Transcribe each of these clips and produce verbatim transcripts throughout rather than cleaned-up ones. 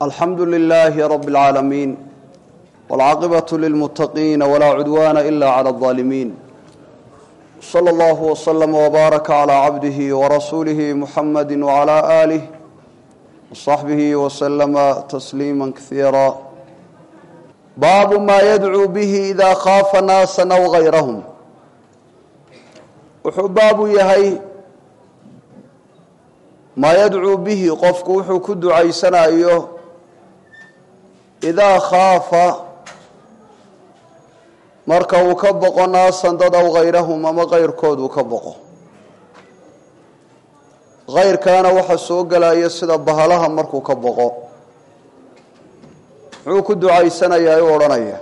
الحمد لله رب العالمين والعاقبة للمتقين ولا عدوان إلا على الظالمين صلى الله وسلم وبارك على عبده ورسوله محمد وعلى آله وصحبه وسلم تسليما كثيرا باب ما يدعو به إذا خاف ناسا أو غيرهم وحباب يهي ما يدعو به قفك وحو كدعي سنة أيه إذا خاف marka uu ka boqo naasan dad aw gayrahum ama gayrkood uu ka boqo gayrkaana waxa soo galaya sida bahalaha markuu ka boqo wuxuu ku ducaysanayaa oo oranaya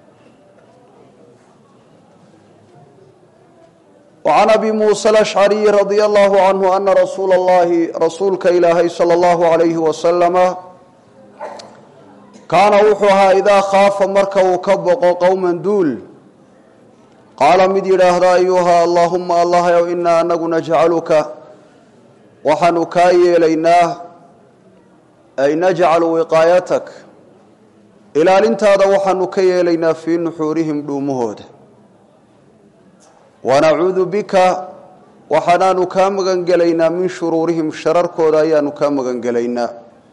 وعن أبي موسى الأشعري رضي الله عنه أن رسول الله رسولك إلهي صلى الله عليه وسلم كان وحوها إذا خاف مركه كبق قوما دول قال مدير هذا أيها اللهم الله وإنا أنك نجعلك وحنكاي إلينا أي نجعل وقايتك إلى أنت هذا وحنكاي إلينا في نحورهم دومهود ونعوذ بك وحنانك مغنقلينا من شرورهم شرر كودايانك مغنقلينا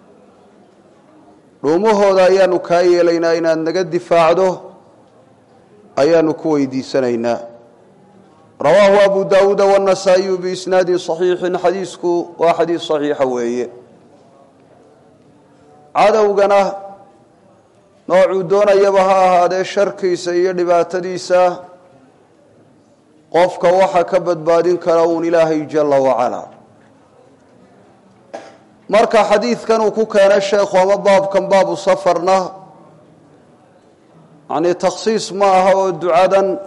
دومهود أيانك إلينا إن نقد دفاعده أيان كويدي سنينا رواه أبو داود والنسائي بإسناد صحيح حديثك وحديث صحيح وهي عادوا قنا نوع دون يبها هذا الشرك سيد باتديسا قفك وحك بدبادين كرون إلهي جل وعلا مركا حديث كانوا كان الشيخ ومباب كان باب صفرنا يعني تخصيص ما هو دعاء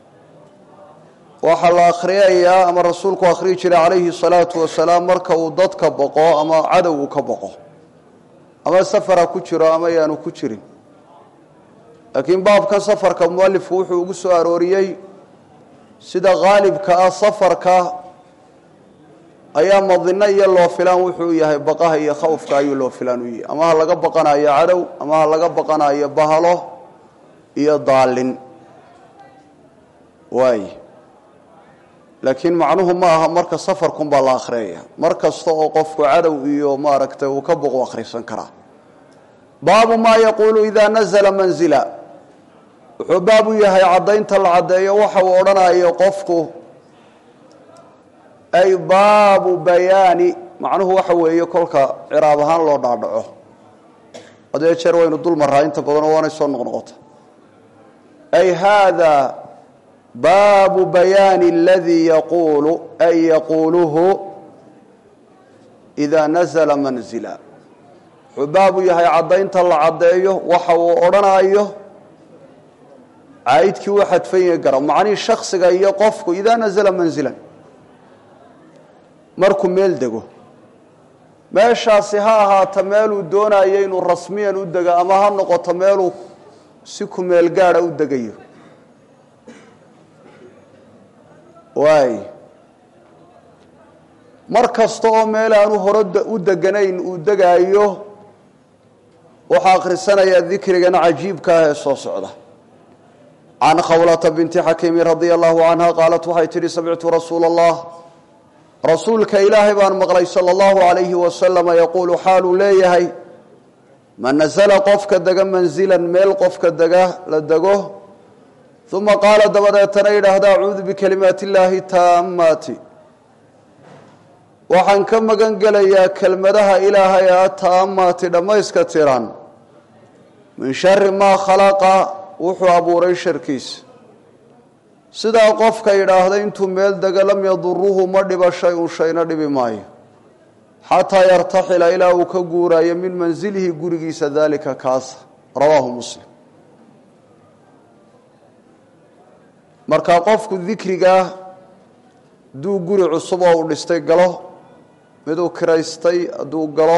وحل آخرية أما رسولك أخريج عليه الصلاة والسلام مركا وضدك بقاء أما عدو كبقاء أما سفر كتير أما يانو كتير لكن باب كان سفر كمؤلف وحو وقسو أروريي سيدا غالب كا سفر كا أيام الظنية اللو فلان وحو يهي بقاه يخوف كايو اللو فلان ويه أما هلقا بقنا يا عدو أما هلقا بقنا يا بهالو iyo daalin way laakiin macnuhu ma aha marka safarkum baa la akhriyaa markasta oo qofku cadow iyo maaragtay uu ka boqo akhrisan kara baabu ma yaqulu idha nazala manzila wuxuu baabu yahay cadaynta la cadeeyo waxa uu oranayo qofku ay baabu bayaani macnuhu waxa weeye kolka ciraab ahaan loo dhaadhaco adeer jeer waynu dul maraa inta badan oo aanay soo noqnoqoto أي هذا باب بيان الذي يقول أي يقوله إذا نزل منزلا باب يهي عدين طلع عديه وحو أرنا أيه عايدك واحد فين يقرأ معني الشخص يقفك إذا نزل منزلا مركم ميل دقو ما شاسها تميلو دون أيين الرسميا ودقا أما هنقو تميلو سيكو ميل gaar u dagayo way markasto oo meel aanu hore u daganayn u dagayo waxa akhrisanaya dhikrigan ajiibka ah soo socda an khawlata binti hakim radiyallahu anha qalat waxay tiri sami'tu rasuulallah rasuulka ilaahi baan maqlay sallallahu alayhi wa sallam yaqulu halu leeyahay من نزل قفك دغ منزلا ميل قفك دغ لدغو ثم قال دبدتنا يرهد اعوذ بكلمات الله التامات وحن كما غنغليا كلمتها الهي التامات دميسك تيران من شر ما خلق وحو ابو ري شركيس سدا قفك يرهد انتو ميل دغ لم يضره ما دبا شيء شينا دبي ماي حتى يرتحل إلى وكجورا من منزله جورجيس ذلك كاس رواه مسلم مركا قفك الذكرجا دو جور عصبة ونستيقظه مدو كرايستي دو قله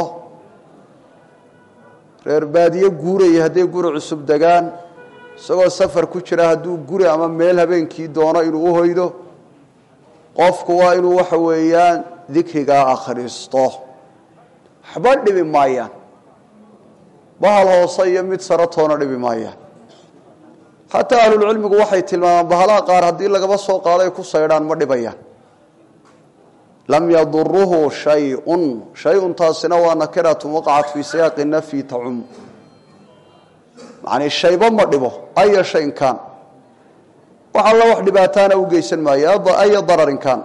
ربادية جورا يهدي جور عصب دجان سواء سفر كشرة دو جورا أمام ميلها بين كي دونا إنه هيدو قفك وإنه وحويان ذكرجا آخر اسطه حبل من مايان bahal hoose iyo mid sare toona dhibi maaya xataa ahlulcilmigu waxay tilmaamaan bahalaha qaar haddii lagaba soo qaaday ku saydhaan ma dhibayaan lam yaduruhu shayun shayun taasina waa nakiratun waqacat fii siyaaqi nafyi tacum macnii shayba ma dhibo aya shayin kaan wax alla wax dhibaataana u geysan maayo aya dararin kaan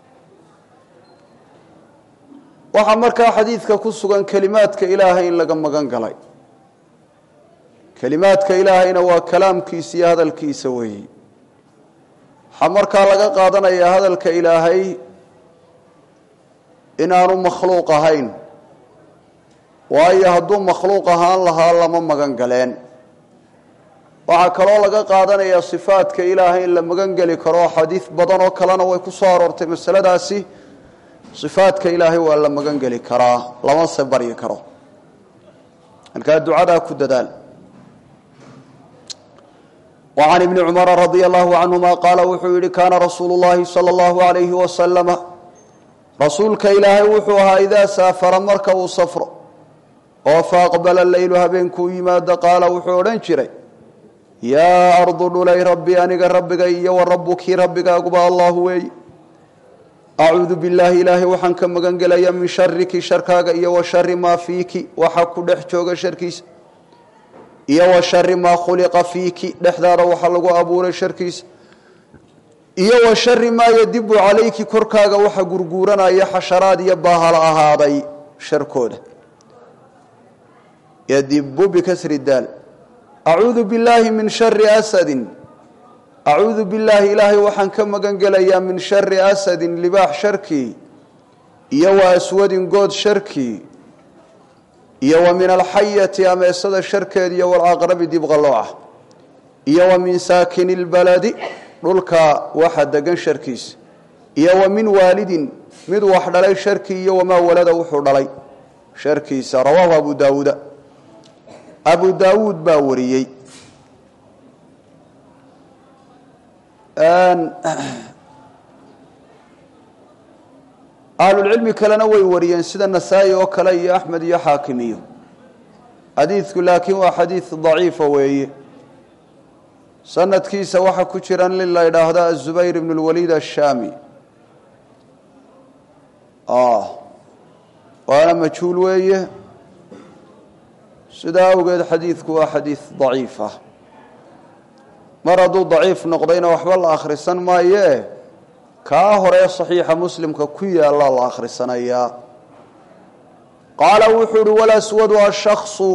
waxaa markaa xadiidka ku sugan kelimaadka ilaahay in laga magan galay kelimaadka ilaahayna waa kalaamkiisa iyo hadalkiisa weeyi waxaa markaa laga qaadanayaa hadalka ilaahay inaanu makhluuq ahayn waayo hadduu makhluuq ahaan lahaa lama magan galeen waxaa kaloo laga qaadanayaa sifaadka ilaahay in la magan geli karo xadiid badan oo kalena way ku soo aroortay masaladaasi sifaadka ilaahay waa la magan geli karaa lama se baryi karo markaa ducadaa ku dadaal وعن ابن عمر رضي الله عنهما قال وحو كان رسول الله صلى الله عليه وسلم رسولك إلهي وحوها إذا سافر مركب صفر وفاقبل الليل هبينكو يماد قال وحو رنشري يا أرض لي ربي أنك ربك إيا وربك ربك أقبى الله وي أعوذ بالله إلهي وحنك مغنقل من شرك شركاك إيا وشر ما فيك وحك دحجوك شركيس iyo wa shari ma khuliqa fiiki dhaxdaada waxa lagu abuuray sharkiis iyo wa shari ma yadibu calayki korkaaga waxa gurguuranaya xasharaad iyo baahal ahaaday sharkooda yadibu bikasri dal a'uudu billahi min shari asadin a'uudu billahi ilahi waxaan ka magan galayaa min shari asadin libaax sharki iyo wa aswadin good sharki iyo wa min alxayati ameesada sharkeed iyo walaqrabi dibqalooca iyo wa min saakin albaladi dhulka waxa degan sharkiis iyo wa min waalidin mid wax dhalay sharki iyo wama walada wuxuu dhalay sharkiisa rawaahu abu daawuud abu daawuud baa wariyay aan ahlul cilmi kalena way wariyeen sida Nasaa'i oo kale iyo Ahmed iyo Haakim iyo xadiidku laakiin waa xadiid dhaif weeye sanadkiisa waxa ku jiran lilaa yiraahdo Az-Zubayr ibn al-Walid ash-Shami ah waana majhuul weeye sida awgeed xadiidku waa xadiid dhaif ah maradu dhaif noqdayna waxba la akhrisan maaye ka hore saxiixa muslimka ku yaala la akhrisanaya qala wuxuu wala aswadu ash-shakhsu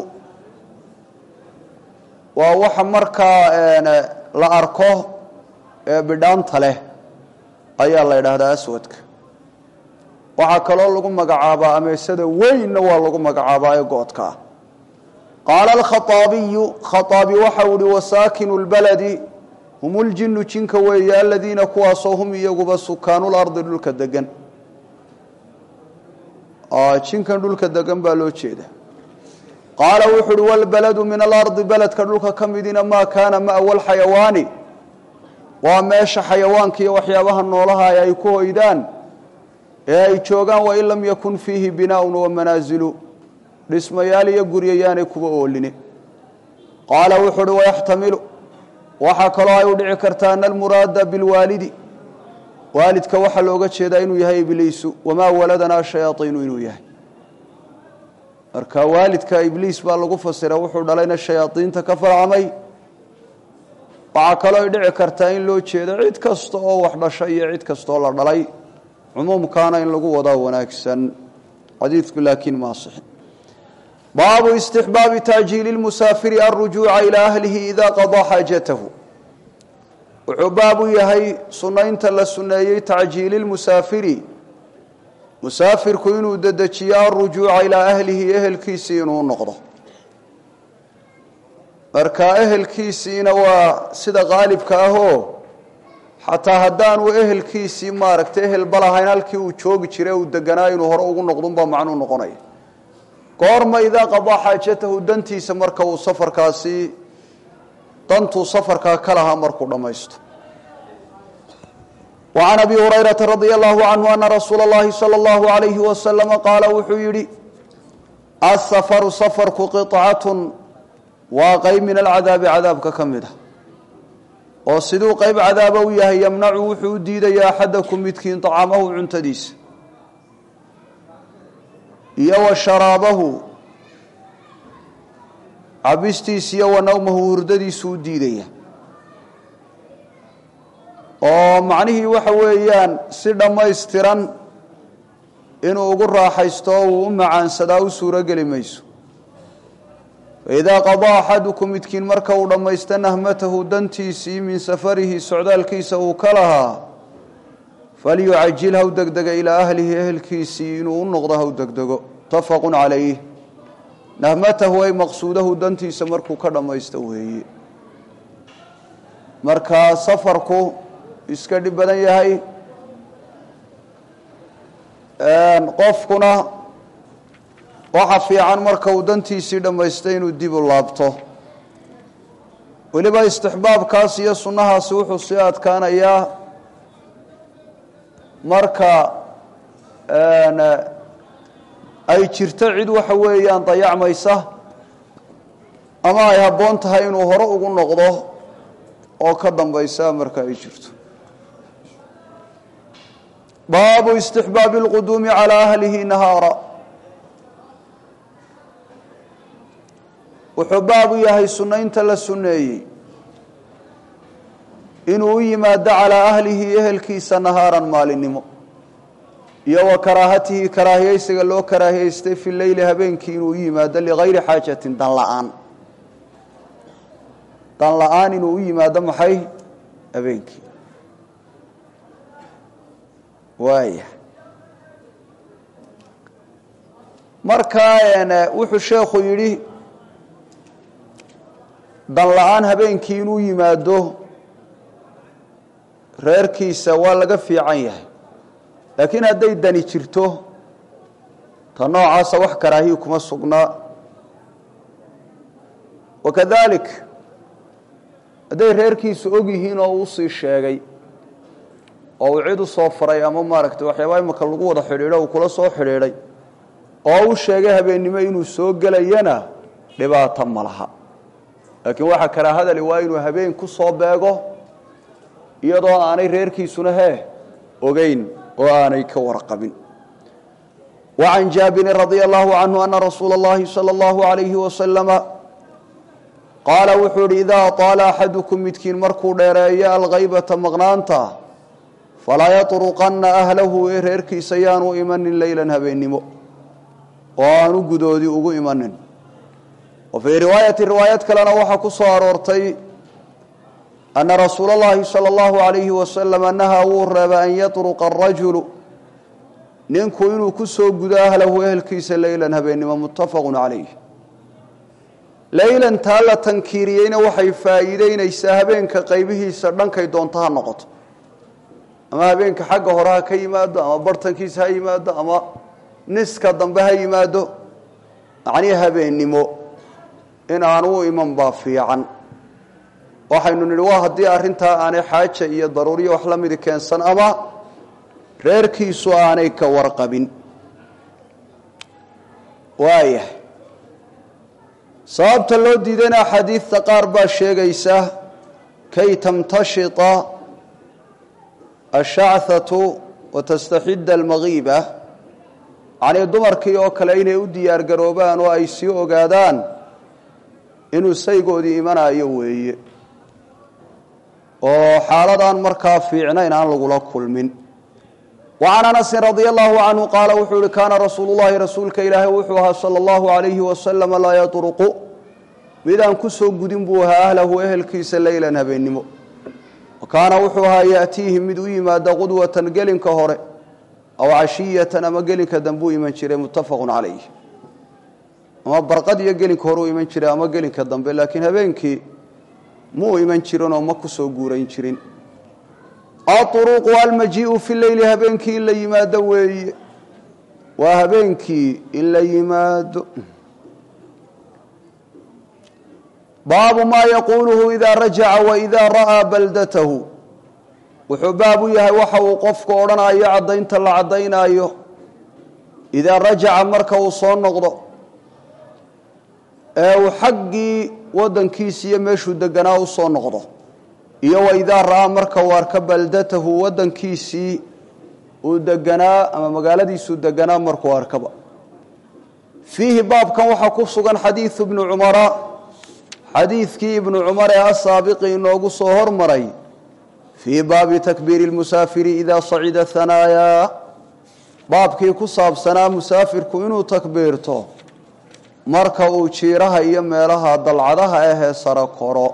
wa waxa marka la arko ee bidhaanta leh ayaa la yiraahdaa aswadka waxa kale lagu magacaabaa ameesada weyn waa lagu magacaabaa ee goodka qala al-khatabi khatabi waxa uu wasaakinu al-baladi هم الجن جنك ويا الذين كواسوهم يغبا سكان الارض دلك دغن اه جنك دلك دغن با لو جيدا قال وحد والبلد من الارض بلد كدلك كميدنا ما كان ما اول حيواني وماش حيوانك وحيابها نولها اي كويدان اي جوغان وان لم يكن فيه بناء ومنازل دسميال يا غرييان كوبا اولين قال وحد ويحتمل waxa kale ay u dhici kartaa in al-murada bil walidi walidka waxa looga jeedaa inuu yahay ibliis wama waladana shayatiin inuu yahay marka walidka ibliis baa lagu fasiray wuxuu dhalayna shayaatiinta ka farcamay waxa kale ay dhici kartaa in loo jeedo cid kasto oo wax dhashay iyo cid kasto la dhalay umumkaana in lagu wada wanaagsan xadiidku laakiin ma sahih باب استحباب تأجيل المسافر الرجوع إلى أهله إذا قضى حاجته وحباب يهي سنين تلا سنيي تعجيل المسافر مسافر كينو ددتشيا الرجوع إلى أهله أهل كيسين ونقضه مركا أهل كيسين وسيد غالب كاهو حتى هدان وأهل كيسي ماركت أهل بلاهين الكي وشوق جري ودقناين وهرؤوا نقضون بمعنو نقضين قرما إذا قضى حاجته دنتي سمركه وسفر كاسي دنتو سفر كلها مركو دميست وعن أبي هريرة رضي الله عنه أن رسول الله صلى الله عليه وسلم قال وحيري السفر سفرك قطعة وقيب من العذاب عذابك كمده وصدو قيب عذابه وياه يمنع وحود يا أحدكم متكين طعامه عنتديس يو شرابه عبستيس يو نومه وردديس وديديه oo macnihii waxa weeyaan si dhammaystiran inuu ugu raaxaysto oo u macaansada u suura gali mayso idaa qadaa ahadukum midkiin marka uu dhammaysto nahmatahu dantiisii min safarihi socdaalkiisa uu kalaha falyucajilhu degdega ila ahlihi ahlkiisii inuu u noqdo haw degdego tafaqun calayhi nahmatahu ay maqsuudahu dantiisa markuu ka dhammaysto weeye marka safarku iska dhib badan yahay een qofkuna waxa fiican marka uu dantiisii dhameystay inuu dib u laabto waliba istixbaabkaas iyo sunnahaas wuxuu sii adkaanayaa marka een ay jirto cid waxa weeyaan dayacmaysa ama ay haboon tahay inuu hore ugu noqdo oo ka dambaysa marka ay jirto باب استحباب القدوم على أهله نهارا وحباب يهي سنين تلا سنيي إنه يماد على أهله أهل كيس نهارا مال النمو يو كراهته كراهيه سيقلو كراهيه في الليل هبينك إنه يماد لغير حاجة دلعان دلعان إنه يماد محي هبينك وايه markaayna wuxuu sheekhu yiri dan la'aan habeenkii inuu yimaado reerkiisa waa laga fiican yahay laakiin haday dani jirto ta noocaas wax karaahiyo kuma sugnaa wakadalik haday reerkiisa og yihiin oo uu sii sheegay oo cid u soo faray ama maaragtay waxyaabo imka lagu wada xiriiro oo kula soo xiriiray oo uu sheegay habeenimo inuu soo galayana dhibaato ma laha laakiin waxa karaahada li waa inuu habeen ku soo beego iyadoo aanay reerkiisuna hee ogeyn oo aanay ka warqabin وعن جابر رضي الله عنه أن رسول الله صلى الله عليه وسلم قال وحور إذا طال أحدكم متكين مركو ديريا الغيبة مغنانتا فلا يطرقن أهله إرهركي سيانو إيمان ليلا هبينمو وانو قدودي أغو إيمان وفي رواية الروايات كلنا وحكو صارورتي أن رسول الله صلى الله عليه وسلم أنها ورب أن يطرق الرجل ننكو إنو كسو قد أهله إهلكي سليلا هبينمو متفق عليه ليلا تالا تنكيريين وحي فايدين إيساهبين كقيبه سردان كيدون تها النقط ama habeenka xagga horaa ka yimaado ama bartankiisa ha yimaado ama niska dambe ha yimaado yani habeenimo in aan u iman ba fiican waxaynu nidhi waa hadii arinta aanay xaaja iyo daruuriyo wax la mid keensan ama reerkiisu aanay ka warqabin waaya sababta loo diidana xadiidta qaar baa sheegaysa kay tamtashita الشعثة وتستحد المغيبة يعني دمركي oo kale inay u diyaar garoobaan oo ay sii ogaadaan inuu saygoodii imanayo weeye oo xaaladan markaa fiicnaan aan lagu la kulmin وعن أنس رضي الله عنه قال وحول كان رسول الله رسولك إلهي وحوها صلى الله عليه وسلم لا يطرق midaan ku soo gudin buu ahlahu ehelkiisa leeylan habeenimo وكان وحوها يأتيه مدو يماد قدوة قلنك هوري أو عشية أما قلنك دنبو يمن شري متفق عليه أما برقد يقلنك هورو يمن شري أما قلنك دنبو لكن هبينك مو يمن شرون وما كسو قورين شرين الطرق والمجيء في الليل هبينك إلا يماد وي وهبينك إلا يماد باب ما يقوله إذا رجع وإذا رأى بلدته وحباب يهي وحو قفك ورنا يعدين تلا عدين أيه إذا رجع مركه صون نقضه ee uu xaggii waddankiisiiyo meeshuu deganaa u soo noqdo iyo waidaa ra'aa marka uu arka baldatahu waddankiisii uu deganaa ama magaaladiisuu deganaa markuu arkaba fiihi baabkan waxaa ku sugan xadiidu ibnu cumara xadiidkii ibnu cumar ee asaabiqi inoogu soo hormaray fii baabi takbiiri lmusaafiri idaa sacida hanaayaa baabkii ku saabsanaa musaafirku inuu takbiirto marka uu jiiraha iyo meelaha dalcadaha ahee sare koro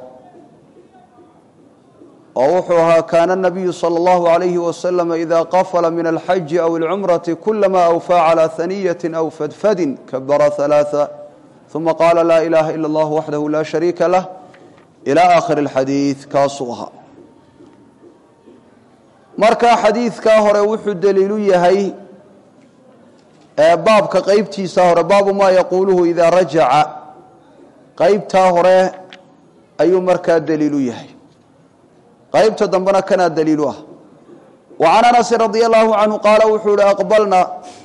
oo wuxuu ahaa kaana nabiyu sala allahu alayhi wasalam idaa qafala min alxaji aw alcumrati kulamaa awfaa calaa haniyatin aw fadfadin kabara halaaa uma qaala laa ilaaha ila allah waxdahu laa shariika lah ilaa aakhiri alxadiid kaasuu ahaa markaa xadiidkaa hore wuxuu daliilu yahay baabka qeybtiisa hore baabu maa yaquuluhu idaa rajaca qeybtaa hore ayuu markaa daliilu yahay qaybta dambena kanaa daliilu ah wa can anasi radia allahu canhu qaala wuxuu ihi aqbalna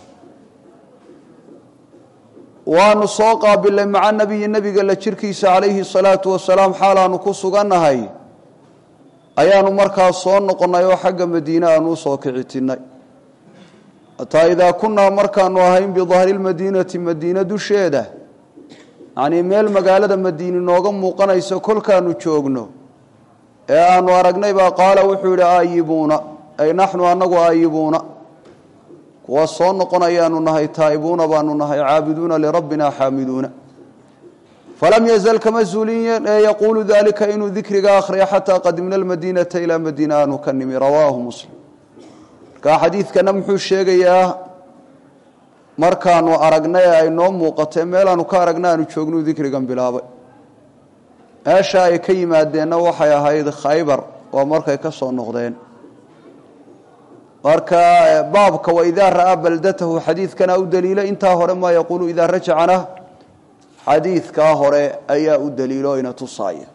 waanu soo qaabilnay maca nabiyi nebiga la jirkiisa calayhi salaatu wasalaam xaalaanu ku sugannahay ayaanu markaas soo noqonnay oo xagga madiine aanu usoo kicitinnay hataa idaa kunnaa markaanu ahayn bidahri lmadiinati madiine dusheeda yacnii meel magaalada madiine nooga muuqanayso kolkaanu joogno ee aanu aragnay baa qaala wuxuu yidhi aayibuuna ay naxnu anagu aayibuuna kuwa soo noqonayaanu nahay taa'ibuuna baanu nahay caabiduuna lirabbina xaamiduuna falam yazal kama zuulin ee yaquulu dalika inuu dikriga akhriya xataa qadimna almadiinata ilaa madiina aanu ka nimi rawaahu muslim markaa xadiidkana muxuu sheegayaa markaanu aragnay ee ay noo muuqatee meelaanu ka aragna aanu joognuu dikrigan bilaabay meesha ay ka yimaadeenna waxay ahayd khaybar waa markay ka soo noqdeen marka baabka waidaa ra'aa baldatahu xadiidkana u daliila intaa hore maa yaquulu idaa rajacana xadiidkaa hore ayaa u daliilo ina tusaaya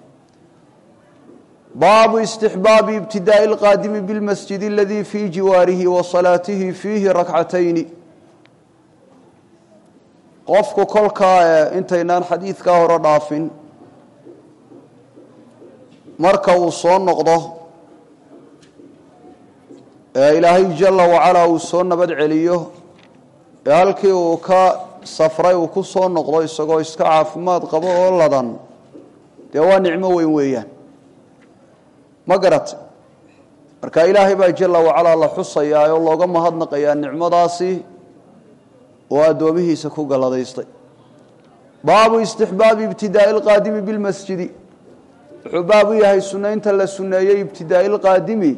baabu istixbaabi ibtidaa'i alqaadimi bilmasjidi aladii fii jiwaarihi wa salaatihi fiihi rakcatayni qofku kolkaa intaynaan xadiidkaa hore dhaafin marka uu soo noqdo ee ilaahay jalla wacalaa uu soo nabad celiyo ee halkii uu ka safray uu ku soo noqdo isagoo iska caafimaad qabo oo ladan dee waa nicmo weyn weeyaan ma garata marka ilaahay baa jalla wacalaa la xusayaa oo looga mahadnaqayaa nicmadaasi oo addoomihiisa ku galladaystay baabu istixbaabi ibtidaa'i alqaadimi bilmasjidi wuxuu baab u yahay sunaynta la suneeyey ibtidaa'i lqaadimi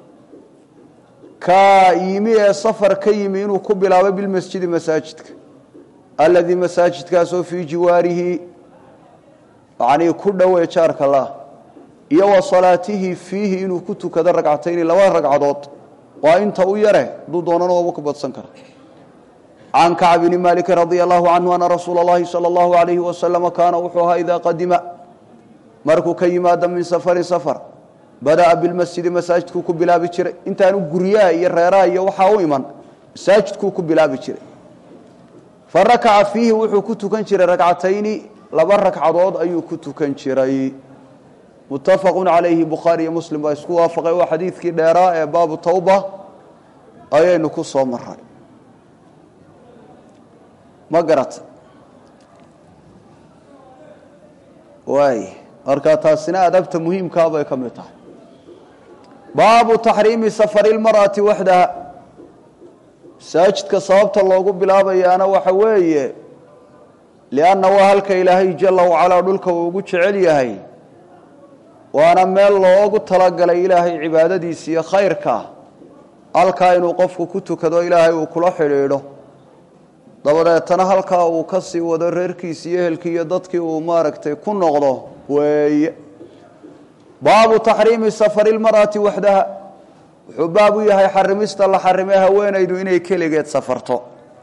ka yimi ee safar ka yimi inuu ku bilaabo bilmasjidi masaajidka aladii masaajidkaasoo fii jiwaarihi yacnii ku dhowee jaarka lah iyo wa salaatihi fiihi inuu ku tukado ragcatayni laba ragcadood waa inta u yare hadduu doonana waaba ku badsan kara can kacb bni maliki radia allahu canhu ana rasuula اllahi salى اllahu alayhi wasalama kaana wuxuu ahaa idaa qadima markuu ka yimaado min safarin safar bada'a bilmasjidi masaajidkuu ku bilaabi jiray intaanu guryaha iyo reeraha iyo waxaa u iman masaajidkuu ku bilaabi jiray fa rakaca fiihi wuxuu ku tukan jiray ragcatayni laba ragcadood ayuu ku tukan jiray muttafaqun calayhi bukhaari iyo muslim baa isku waafaqay waa xadiidkii dheeraa ee baabu tawba ayaynu ku soo maray ma garata waay markaa taasina adabta muhiimkaa bay ka mid tahay baabu taxriimi safari lmar'ati waxdaha masaajidka sababta loogu bilaabayaana waxa weeye lianna waa halka ilaahay jalla wacalaa dhulka uu ugu jecel yahay waana meel loogu talagalay ilaahay cibaadadiisa iyo khayrka halkaa inuu qofku ku tukado ilaahay uu kula xidhiidho dabadeetana halkaa uu ka sii wado reerkiisi iyo ehelkii iyo dadkii uu maaragtay ku noqdo weeye baabu taxriimi safari lmar'ati waxdaha wuxuu baab u yahay xarimista la xarimay haweenaydu inay keligeed safarto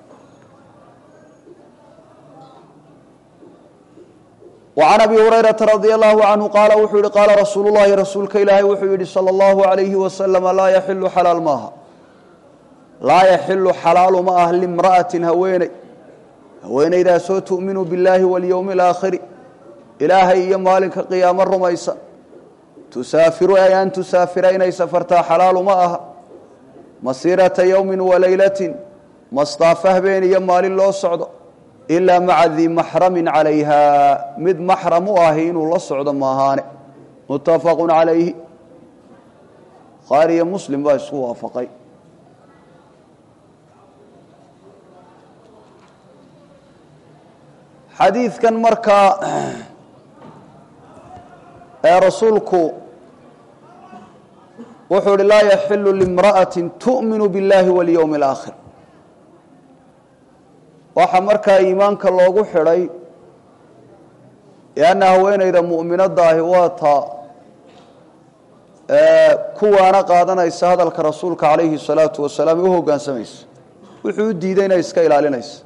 وعن أبي هريرة رضي الله عنه قال وحول قال رسول الله رسولك إلهي وحول صلى الله عليه وسلم لا يحل حلال ماها لا يحل حلال ما أهل امرأة هويني haweenaydaasoo tu'minu billaahi walyowmi alaakhiri ilaahay iyo maalinka qiyaamo rumaysa tusaafiru ay an tusaafira inay safartaa xalaalu ma aha masiirata yowmin walaylatin mastaafo habeen iyo maalin loo socdo ilaa maca dii maxramin calayha mid maxram u ahi inuu la socdo maahaane muttafaqun calayhi bukhaari iyo muslim baa isku waafaqay xadiidkan markaa ee rasuulku wuxuu uhi laa yaxilu limra'ati tu'minu biاllahi walyowmi alaakhir waxaa markaa iimaanka loogu xidhay lianna haweenayda mu'minadda ahi waa taa kuwaana qaadanaysa hadalka rasuulka calayhi الsalaatu wasalaam ee u hoggaansamaysa wuxuu u diiday inay iska ilaalinaysa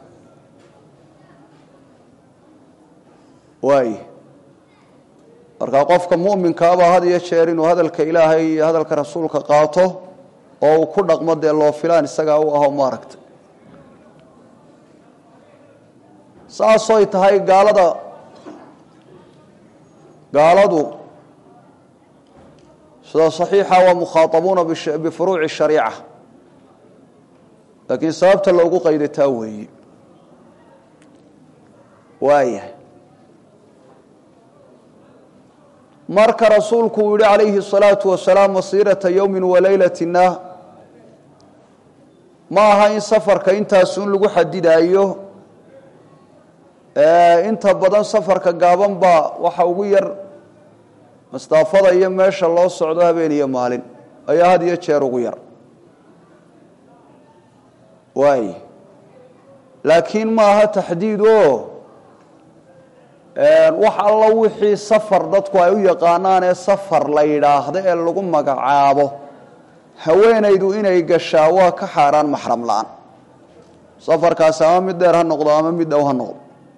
waay markaa qofka mu'minkaabaa had iyo jeer inuu hadalka ilaahay iyo hadalka rasuulka qaato oo uu ku dhaqmo dee loo filaan isagaa u aho maaragta saasoy tahay gaalada gaaladu sida صaxiixa waa mukhaaabuuna bifuruuci الshariica laakiin sababta loogu qaydataa weeye waayahay marka rasuulku uu yihi calayhi الsalaaةu wasalaam masiirata yowmi walaylatina ma aha in safarka intaasun lagu xadidaayo inta badan safarka gaaban baa waxa ugu yar mastaafada iyo meesha loo socdo habeen iyo maalin ayaa had iyo jeer ugu yar waay laakiin ma aha taxdiid oo wax alla wixii safar dadku ay u yaqaanaan ee safar la yidhaahdo ee lagu magacaabo haweenaydu inay gashaa waa ka xaaraan maxram la-aan safarkaasi ama mid dheer ha noqdo ama mid dhow ha noqdo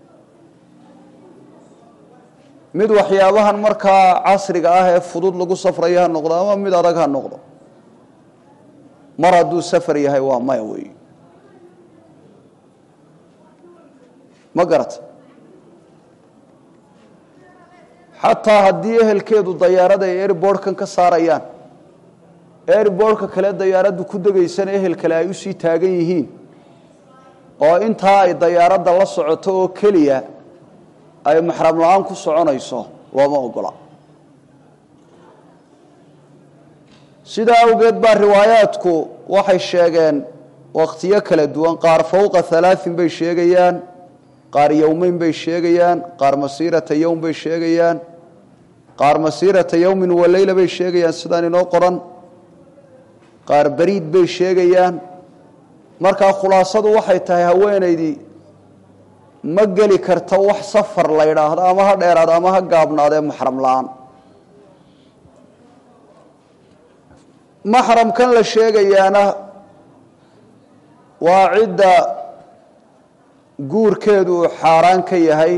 mid waxyaabahan markaa casriga ah ee fudud lagu safrayo ha noqdo ama mid adag ha noqdo mar hadduu safar yahay waa maya weey ma garata xataa haddii ehelkeedu dayaarada ay airbortkan ka saarayaan airbortka kale dayaaraddu ku degaysana ehel kale ay usii taagan yihiin oo intaa ay dayaaradda la socoto oo keliya ay maxram la-aan ku soconayso looma ogola sidaa awgeed baa riwaayaadku waxay sheegeen wakhtiyo kala duwan qaar fowqa halaaثin bay sheegayaan qaar yowmeyn bay sheegayaan qaar masiirata yowm bay sheegayaan qaar masiirata yowmin waleyla bay sheegayaan sidaan inoo qoran qaar beriid bay sheegayaan markaa khulaasadu waxay tahay haweenaydii ma geli karta wax safar la yidhaahdo ama ha dheeraado ama ha gaabnaadee maxram la-aan maxramkan la sheegayaana waa cidda guurkeedu uu xaaraan ka yahay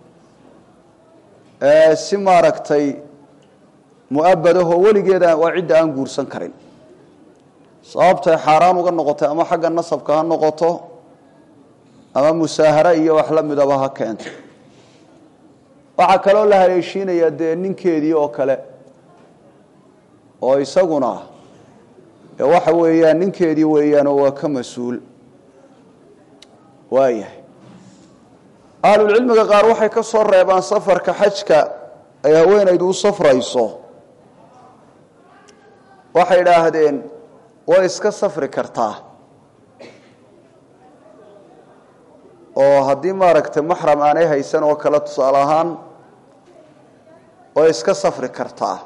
si maaragtay mu'abadahoo weligeeda waa cidda aan guursan karin sababtay xaaraan uga noqotay ama xagga nasabka ha noqoto ama musaahara iyo wax la midaba ha keento waxaa kaloo la haleeshiinayaa dee ninkeedii oo kale oo isaguna ee waxa weeyaan ninkeedii weeyaan oo waa ka mas-uul waayahay ahlulcilmiga qaar waxay ka soo reebaan safarka xajka ay haweenaydu u safrayso waxay idhaahdeen way iska safri kartaa oo haddii maaragtay maxram aanay haysan oo kale tusaale ahaan way iska safri kartaa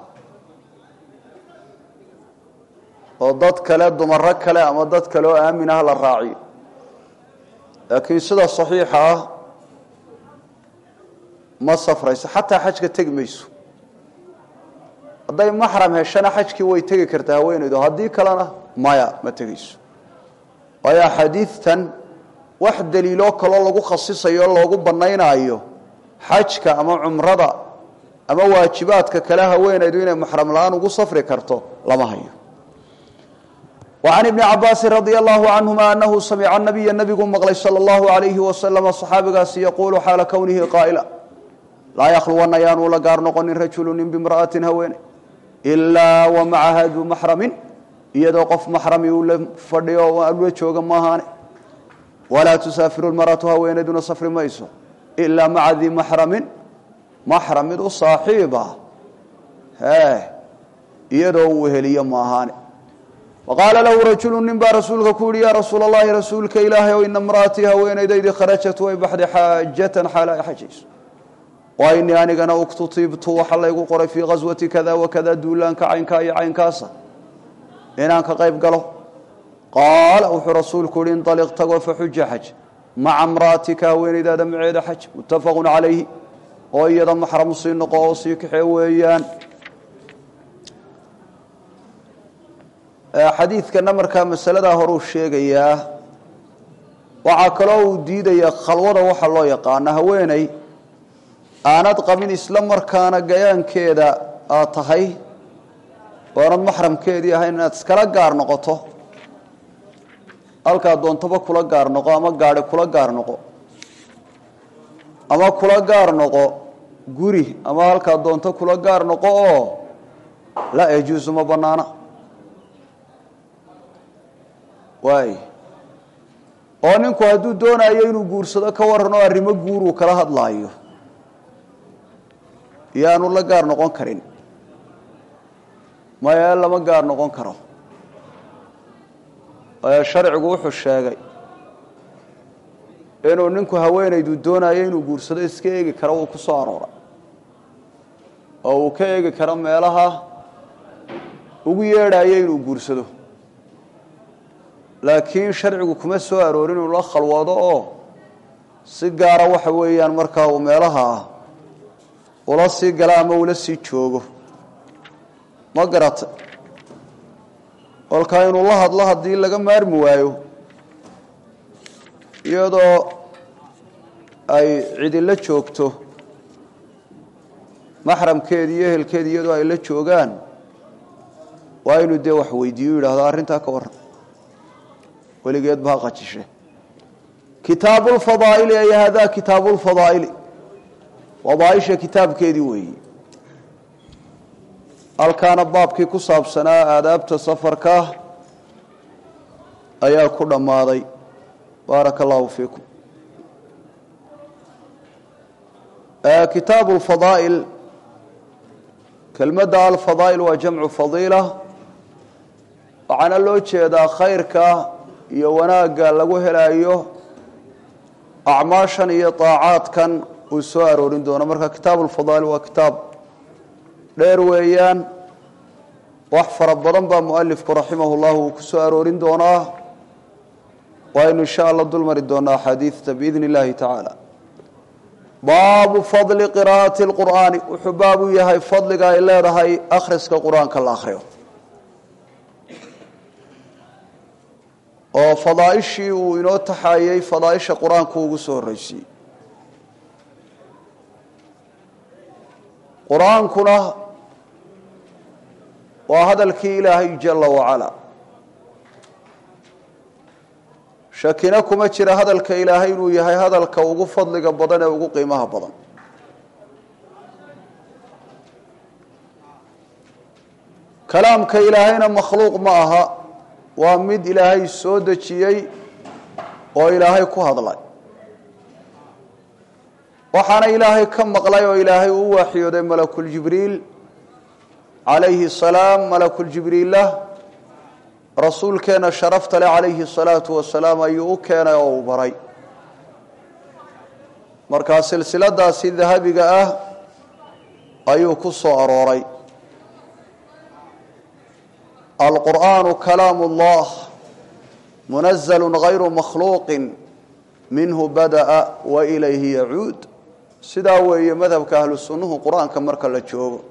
oo dad kale dumaro kale ama dad kale oo aamin ah la raaciyo laakiin sida saxiixa ah ma safrayso xataa xajka tegi mayso hadday maxram heshana xajkii way tegi kartaa haweenaydu haddii kalena maya ma tegayso waayo axaadiidtan wax daliiloo kaloo lagu khasisayo o loogu banaynaayo xajka ama cumrada ama waajibaadka kale haweenaydu inay maxram la-aan ugu safri karto lama hayo وعن ابن عباس رضي الله عنهما أنه سمع النبي النبي مقلي صلى الله عليه وسلم صحابة يقول حال كونه قائلا لا يخلون يانو لقار نقن رجل بامرأة هوين إلا ومعها ذو محرم يدوقف محرمي ولا فرديو والوجوغ ماهان ولا تسافر المرأة هوين دون سفر ميسو إلا مع ذي محرم محرم ذو صاحبة ها يدو هلي ماهان وقال له رجل نبا رسولك كوري يا رسول الله رسولك إلهي وإن امرأتي هوين يديد خرجت وبحد حاجة حال حجيس وإني أنا أنا أكتطبت وحلا يقول في غزوة كذا وكذا دولان كعين كاي عين كاسة إن أنك قيب قاله قال أوح رسول كل انطلق تقوى فحج حج مع امرأتك وين إذا دم عيد حج متفق عليه وإذا محرم صين قوصيك حويان حديث كان مركا مسألة هرو الشيء إياه وعكلوا ديدا يا خلوة وحلا يقانا هويني aanad qabin isla markaana gayaankeeda aad tahay oonad maxramkeedii ahayn inaad iskala gaar noqoto halkaa doontaba kula gaar noqo ama gaadhi kula gaar noqo ama kula gaar noqo guri ama halkaa doonto kula gaar noqo oo la yajuusu ma bannaana waay oo ninku hadduu doonayo inuu guursado ka warrano arrimo guur uu kala hadlaayo yaanu la gaar noqon karin ma yaa lama gaar noqon karo ee sharcigu wuxuu sheegay inuu ninku haweenaydu doonayo inuu guursado iska eegi karo uu ku soo arooray oo uu ka eegi karo meelaha ugu yeedhayo inuu guursado laakiin sharcigu kuma soo aroorin inuu la khalwado oo si gaara waxa weeyaan markaa uu meelaha ولا سي قلامه ولا سي جوجو ما قرات والكاين الله الله hadii laga maarmi waayo iyadoo ay cidi la joogto maxramkeedii iyo ehelkeedii iyadoo ay la joogaan waa inuu de wax weydiiyo yiraahdo arinta ka waran waligeed baa qajishay kitaabul fadaa'il ay hada kitaabul fadaa'il وضايش كتاب كيدي وي الكان بابكي كسابسنا آداب سفرك أيا كل ماضي بارك الله فيكم آه كتاب الفضائل كلمة الفضائل وجمع فضيلة وعن اللوجه دا خيرك يوناق لغوه لايو أعماشا يطاعات كان وسؤال ورندونا مركا كتاب الفضائل وكتاب غير ويان وحفر الضرنبا مؤلف رحمه الله وسؤال ورندونا وإن إن شاء الله دول مردونا حديث بإذن الله تعالى باب فضل قراءة القرآن وحباب يهي فضل قال الله رهي أخرسك القرآن كالآخر وفضائشي وإنو تحايي فضائش القرآن كوغسو الرجسي قرآن كنا وهذا الكي إلهي جل وعلا شكيناكم أجر هذا الكي إلهي ويهي هذا الكوغو فضلك بضان وقو قيمها بضان كلام كي إلهينا مخلوق معها ومد إلهي السودة وإلهي كهذا الله وحنا إلهي كم مقلي وإلهي ووحي ودي ملك الجبريل عليه السلام ملك الجبريل له رسول كان شرفت له عليه الصلاة والسلام أيو كان يوبري مركز سلسلة داسي الذهبي قاه أيو كسو أروري القرآن كلام الله منزل غير مخلوق منه بدأ وإليه يعود سداوي مذهب كأهل السنة قرآن كمرك للجوب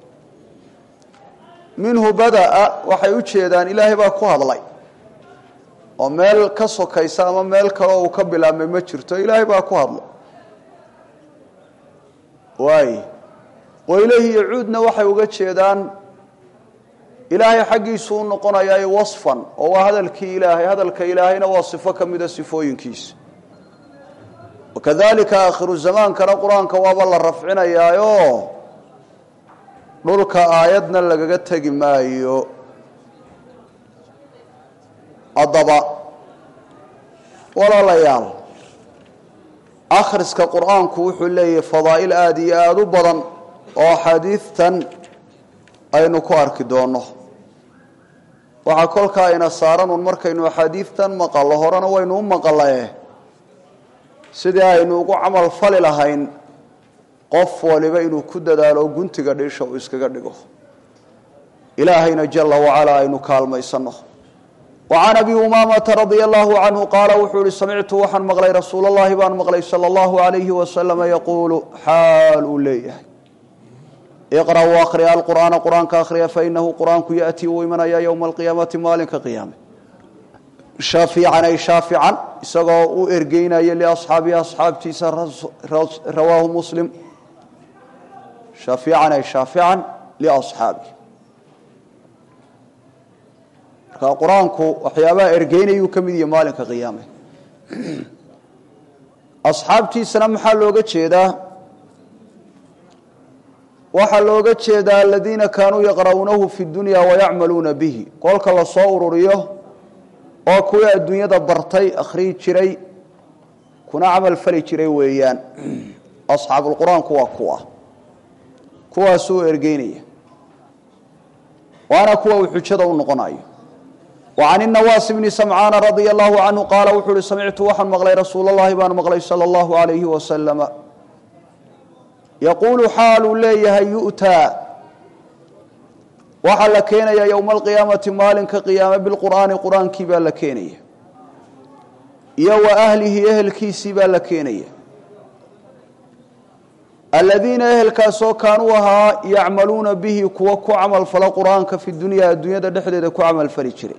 منه بدأ وحيوتشيدان إلهي باكو هذا الله ومال كسو كيسام ومال كلو كبلا من مجرته إلهي باكو هذا الله واي وإليه يعودنا وحيوتشيدان ilaahay xaqiisu u noqonayaa wasfan oo waa hadalkii ilaahay hadalka ilaahayna waa sifo kamida sifooyinkiisa wakadalika aakhiru zamaankana qur-aanka waaba la rafcinayaayo dhulka aayadna lagaga tegi maayo haddaba walaalayaal akhriska qur-aanku wuxuu leeyahay fadaa'il aada iyo aada u badan oo xadiidtan aynu ku arki doono waxaa kolkaa ina saaran un markaynu axaadiidtan maqallo horena waynu u maqallae sidii aynu ugu camal fali lahayn qof waliba inuu ku dadaalo guntiga dhisha uu iskaga dhigo ilaahayna jalla wacala aynu kaalmaysano وعن أبي أمامة رضي الله عنه قال وحول سمعت وحن مغلي رسول الله بان مغلي صلى الله عليه وسلم يقول حال ليه اقرأ وأخرى القرآن قرآن كأخرى فإنه قرآن يأتي ومن يوم القيامة مالك قيامه شافعا أي شافعا سقوا إرجينا يلي أصحابي أصحاب تيسر رواه مسلم شافعا أي شافعا لأصحابه quraanku waxyaabaha ergeynayuu ka mid yahay maalinka qiyaamah asxaabtiisana maxaa looga jeedaa waxa looga jeedaa alladina kaanuu yaqra'uunahu fi dunya wa ya'maluuna bihi qolka la soo ururiyo oo kuwa adduunyada bartay akhriin jiray kuna amal fali jiray weeyaan asxaabul quraanku waa kuwa kuwaas oo ergeynaya waana kuwa xujada u noqonayo وعن النواس بن سمعان رضي الله عنه قال وحول سمعت وحن مغلي رسول الله بان مغلي صلى الله عليه وسلم يقول حال ليه يؤتى وحل كينيا يوم القيامة مالك قيامة بالقرآن قرآن كيبا لكينيا يو أهله أهل كيسيبا لكينيا الذين أهل كاسو كانوها يعملون به كوكو عمل فلا قرآن في الدنيا الدنيا دحدد كو عمل فريشري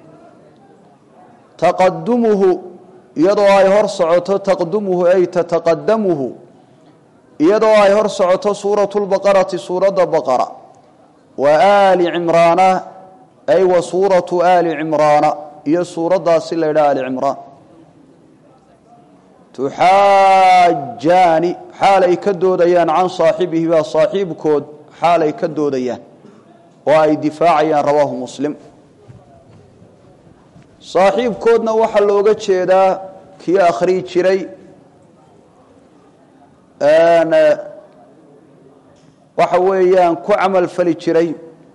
تقدمه يدعو أي هرسعته تقدمه أي تتقدمه يدعو أي هرسعته سورة البقرة سورة البقرة وآل عمران أي وسورة آل عمران هي سورة داسلة إلى آل عمران تحاجان حال يكدو ديان عن صاحبه وصاحب كود حال يكدو ديان وأي دفاعيا رواه مسلم صاحب كودنا waxa looga jeedaa kii akhri jiray ana waxa weeyaan ku amal fali jiray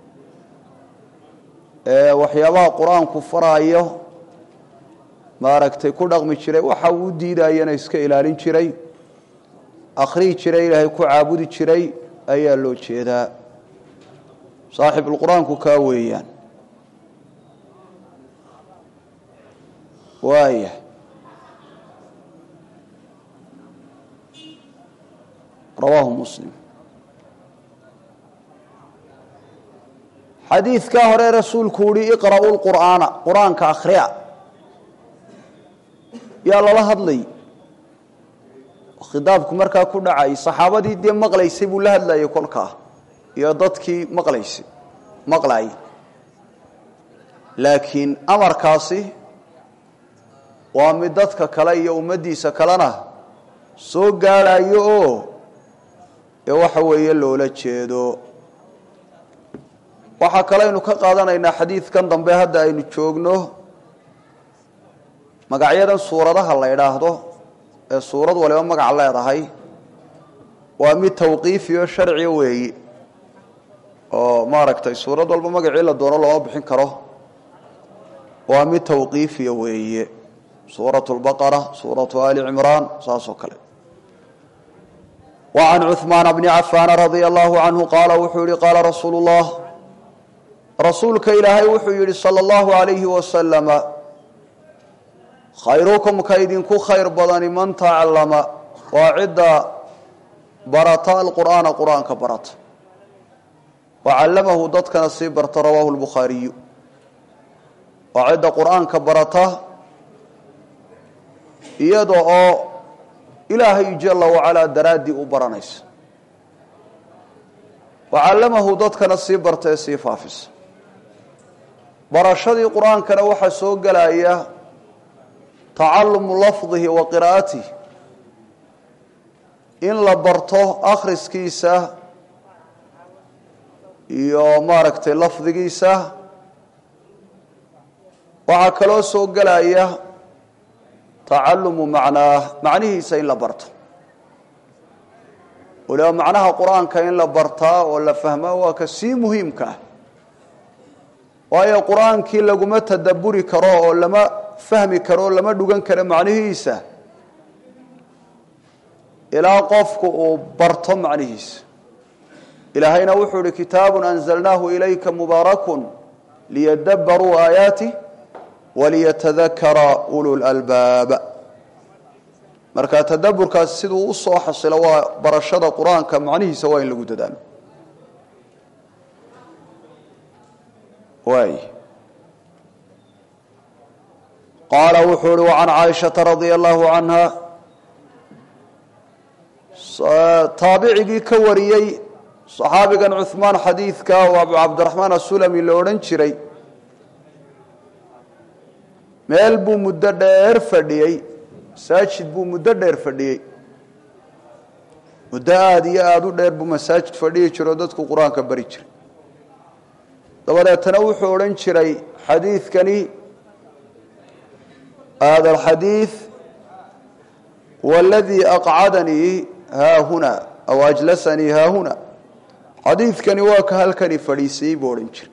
ee waxyaabaha quraanku faraayo maaragtay ku dhaqmi jiray waxa uu diidayana iska ilaalin jiray akhri jiray ilaahay ku caabudi jiray ayaa loo jeedaa saaxibul quraanku ka weeyaan وايه رواه مسلم حديث كهر رسول كوري اقرأوا القرآن قرآن كأخريا يا الله هدلي خطابكم مركا كنا عاي صحابة دي دي مقليسي بولا هدلا يقولكا يا ضدكي مقليسي مقلعي لكن أمر كاسي ومن dadka kale iyo umadiisa kalena soo gaarayo ee waxa weeye loola jeedo waxa kale inuu ka qaadanaynaa xadiidkan dambe hadda aynu joogno magacyadan suuradaha la yiraahdo ee suurad waliba magac leedahay waa mid tawqiif iyo sharci weeye oo maaragtay suurad walba magacii la doono loo bixin karo waa mid tawqiif iyo weeye سورة البقرة سورة آل عمران ساسوكل وعن عثمان بن عفان رضي الله عنه قال وحوري قال رسول الله رسولك إلهي وحوري صلى الله عليه وسلم خيركم كيدنكو خير بدن من تعلم وعد برت القرآن قرآن كبرت وعلمه ضدك نصيب رواه البخاري وعد قرآن كبرته iyadoo oo ilaahay jalla wa ala daraadi u baranaysa وعلمه ضدك نصيب برته سي فافس barashadii qur-aankana waxaa soo gelaya tacalumu lafdihi wa qiraa'atihi in la barto akhriskiisa iyo maaragtay lafdigiisa waxaa kaloo soo gelaya tacalumu macnaah macnihiisa in la barto waliba macnaha qur-aanka in la bartaa oo la fahmaa waa ka sii muhiimka ah waayo qur-aankii laguma tadabburi karo oo lama fahmi karo oo lama dhugan karo macnihiisa ilaa qofku uu barto macnihiisa ilaahayna wuxuu ihi kitaabun anzalnaahu ilayka mubaarakun liyadabbaruu aayaatih waliyatadakara ulu lalbaab marka tadabburkaasi siduu u soo xasilo waa barashada qur-aanka macnihiisa waa in lagu dadaalo waay qaala wuxuu uhi wacan caaishata radia allahu canha taabicigii ka wariyey صaxaabigan cuثmaan xadiidka oo abu cabdiraxmaan asulami la odhan jiray meel buu muddo dheer fadhiyey masaajid buu muddo dheer fadhiyey muddo aada iyo aada u dheer buu masaajid fadhiyi jiro dadku qur-aanka bari jiray dabadeetana wuxuu odhan jiray xadiidkani hada alxadiid waladii aqcadanii haahuna aw ajlasanii haahuna xadiidkani waa ka halkani fadhiisayey buu odhan jiray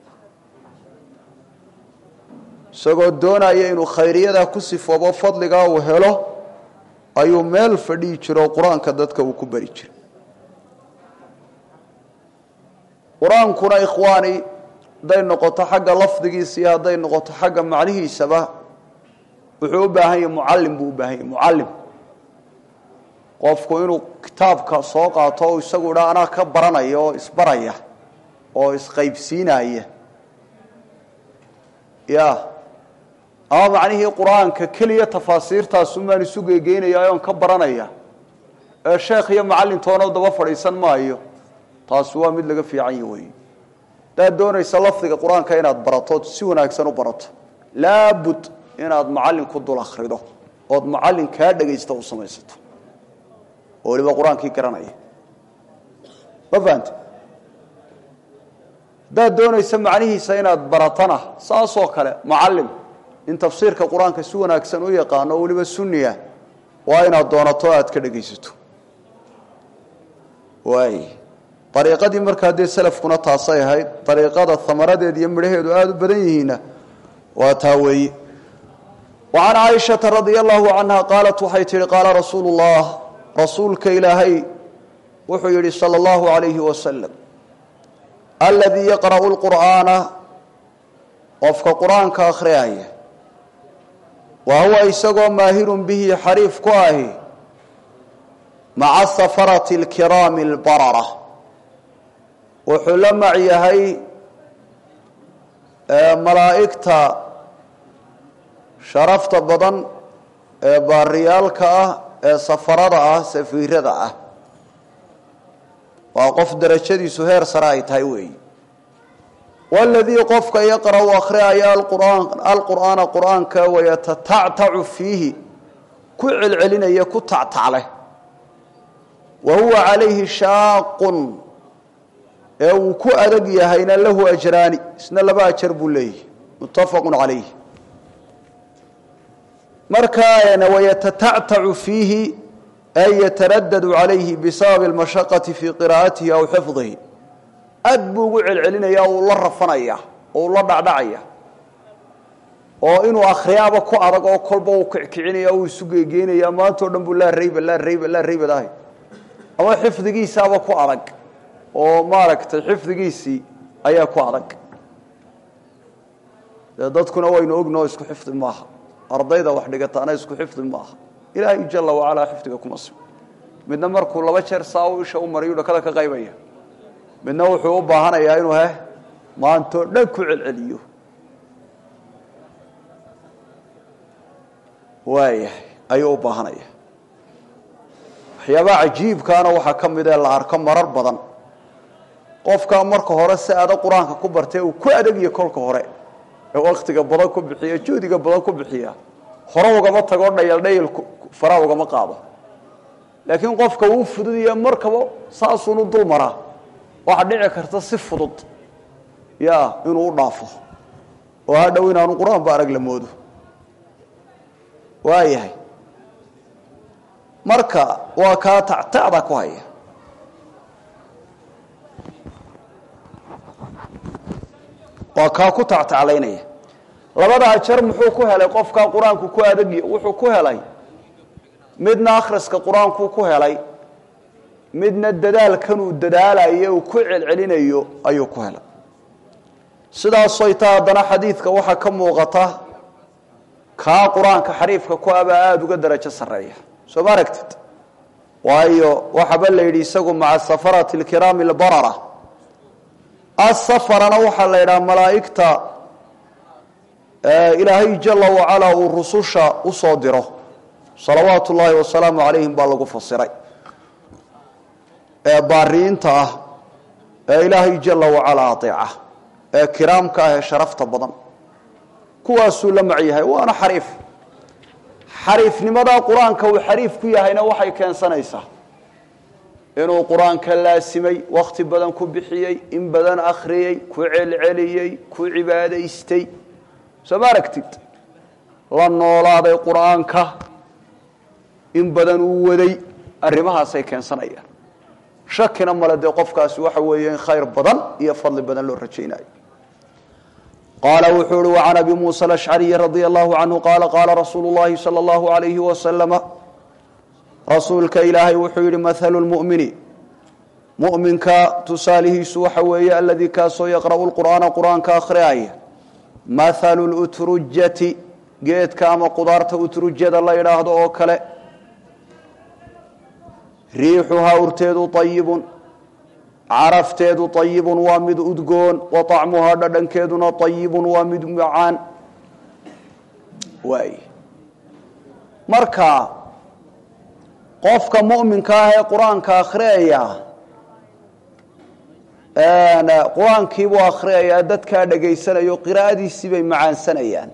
isagoo doonaya inuu khayriyadaa ku sifoobo fadligaa uu helo ayuu meel fadhiyi jiro oo qur-aanka dadka uu ku bari jiray qur-aankuna ikhwaani hadday noqoto xagga lafdigiisa iyo hadday noqoto xagga macnihiisaba wuxuu u baahan yahay mucallim buu u baahan yahay mucallim qofku inuu kitaabka soo qaato oo isagu idhaa anaa ka baranaya oo isbaraya oo isqaybsiinaya ya ama macnihii qur-aanka keliya tafaasiirtaasumaan isu geegeynaya oon ka baranaya ee sheekh iyo macallintoona daba fadhiisan maayo taasi waa mid laga fiican yahy wey haddaad doonaysa lafdiga qur-aanka inaad barato si wanaagsan u barato laabud inaad macallin ku dul akhrido ood macallin kaa dhegaysta u samaysato oo waliba qur-aankii garanaya ma fahanta haddaad doonaysa macnihiisa inaad baratana saasoo kale macallim in tafsiirka qur-aanka si wanaagsan u yaqaano oo waliba sunniya waa inaad doonato aad ka dhegaysato waay ariiqadii markaa dee salafkuna taasay ahayd ariiqada amaradeed iyo midhaheedu aada u badan yihiinna waa taa weeye wacan caaishata radia allahu canha qaalat waxay tihi qaala rasuulu llah rasuulka ilaahay wuxuu yihi sala allahu alayhi wasalam aladii yaqra'u lqur'aana qofka qur-aanka akhriyaya wa huwa isagoo maahirun bihi xariif ku ahi maca safarati alkiraami albarara wuxuu la mac yahay malaa'igta sharafta badan ee baariyaalka ah ee safarada ah safiirada ah waa qof darajadiisu heer sare ay tahay weeyi waladii qofka yaqra'u akhriyaya alqur'aana qur'aanka wayatatactacu fiihi ku celcelinaya ku tactacleh wa huwa calayhi shaaqun ee uu ku adag yahayna lahu ajraani isna laba ajar buu leeyahy muttafaqu calayh markaana wayatatactacu fiihi ay yataradadu calayhi bisababi almashaqati fii qiraa'atihi aw xifdihi aad buu ugu celcelinaya uu la rafanaya oo ula dhacdhacaya oo inuu akhriyaaba ku adag oo kolba uu kickicinaya uu isu geegeynaya maantao dhan buu laa rayba laa rayba laa rayba dahay ama xifdigiisaaba ku adag oo maaragtay xifdigiisii ayaa ku adag dee dadkuna waynu ognoo isku xifdi maaha ardayda wax dhigataana isku xifdi maaha ilaahay jalla wacalaa xifdiga kuma sug midna markuu laba jeer saa u isha u mariyu dhakada ka qaybaya midna wuxuu u baahanayaa inuu he maantoo dhan ku celceliyo waayahay ayuu u baahanaya waxyaabaha cajiibkaana waxaa ka mid ee la arko marar badan qofkaa marka hore si adag qur-aanka ku bartay uu ku adagiyo kolka hore waqtiga badan ku bixiya joodiga badan ku bixiya hore ugama tago dhayal dhayal fara ugama qaado laakiin qofka uu fududiyo markaba saasunu dul mara waxa dhici karta si fudud ya inuu dhaafo oo hadhow inaanu quraan baarag la moodo waayahay marka waa ka tactaada ku haya waa ka ku tactaaleynaya labada ajar muxuu ku helay qofka quraanku ku aadagi wuxuu ku helay midna akhriska quraanku ku helay midna dadaalkan uu dadaalayo uu ku celcelinayo ayuu ku helay sidaas oo taadana xadiidka waxa ka muuqata ka quraanka xariifka ku aba aad uga darajo sareeya soo maaragtid waayo waxa bal leeyay isagu maca safarati alkiram albarara as-safarana waxa leeyahay malaa'ikta ilaahay jalla wa ala uu rususha u soo diro salawaatu ullaahi wa salaamu alayhim baa lagu fasiray ee baariinta ah ee ilaahay jalla wa ala ateeca ee kiraamka ah sharafta badan kuwaasuu la macyahay waana xariif xariifnimada quraanka uu xariif ku yahayna waxay keensanaysaa inuu quraanka laasimay waqti badan ku bixiyay in badan akhriyay ku celceliyay ku cibaadaystay sabaragtid la noolaaday quraanka in badan uu waday arrimahaas ay keensanayaan shakina malade qofkaas waxa weeyeen khayr badan iyo fadli badan loo rajaynayo قال وحور وعن أبي موسى الأشعري رضي الله عنه قال قال رسول الله صلى الله عليه وسلم رسولك إلهي وحور مثل المؤمن مؤمنك تساله سوحوية الذي كاسو يقرأ القرآن قرآن كأخرائي مثل الأترجة جيت كاما قدارة أترجة الله يراهد أوكلا ريحها أرتيد طيب عرفتيد طيب وامد أدقون وطعمها ددنكيدنا طيب وامد معان واي مركا قفك مؤمن كاهي قرآن كاخرية أنا قرآن كيبو أخرية دادك دقي سنة يو قراءة سيبي معان سنيان